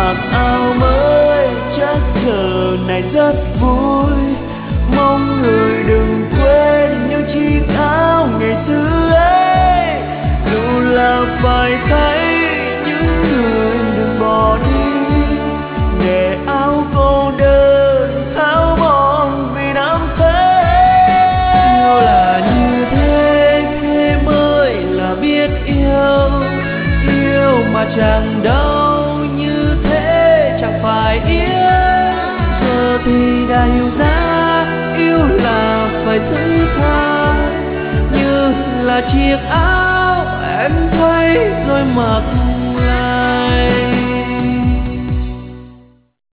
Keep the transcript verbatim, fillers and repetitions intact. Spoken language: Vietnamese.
mặc áo mới chắc giờ này rất vui. Mong người đừng quên những chiếc áo ngày xưa ấy, dù là phải thấy những người đừng bỏ đi, để áo cô đơn tháo mòn vì năm thế. Yêu là như thế, thế mới là biết yêu. Yêu mà chẳng đau như thế chẳng phải yêu. Giờ thì đã hiểu ra, yêu là phải giữ tha, như là chiếc áo em thấy rồi mặc